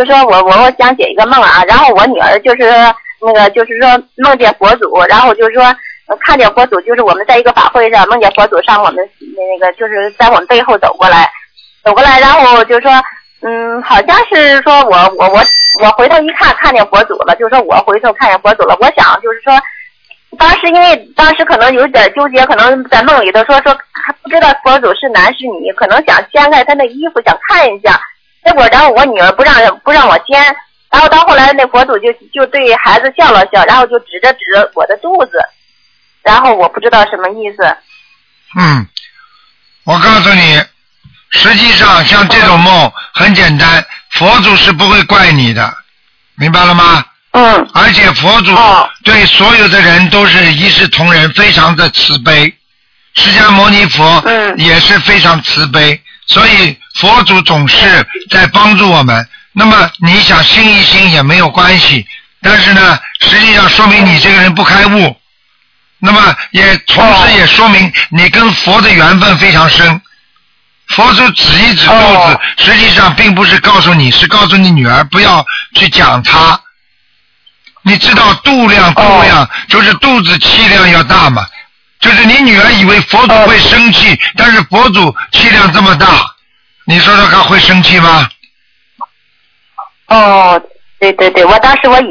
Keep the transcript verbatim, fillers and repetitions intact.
就说我我我想解一个梦啊，然后我女儿就是那个就是说梦见佛祖，然后就是说看见佛祖，就是我们在一个法会上梦见佛祖上我们那个就是在我们背后走过来，走过来，然后就说嗯，好像是说我我我我回头一看看见佛祖了，就是说我回头看见佛祖了，我想就是说。当时因为当时可能有点纠结，可能在梦里头说说还不知道佛祖是男是女，可能想掀开他那衣服想看一下，结果然后我女儿不让不让我掀，然后到后来那佛祖就就对孩子笑了笑，然后就指着指着我的肚子，然后我不知道什么意思。 嗯，我告诉你，实际上像这种梦很简单，佛祖是不会怪你的，明白了吗？ 嗯， 而且佛祖对所有的人都是一视同仁，非常的慈悲。释迦牟尼佛也是非常慈悲，所以佛祖总是在帮助我们。那么你想信一信也没有关系，但是呢，实际上说明你这个人不开悟，那么也同时也说明你跟佛的缘分非常深。佛祖指一指肚子，实际上并不是告诉你，是告诉你女儿不要去讲他。你知道度量度量就是肚子气量要大嘛，就是你女儿以为佛祖会生气，但是佛祖气量这么大，你说说看会生气吗？ 哦，对对对，我当时我以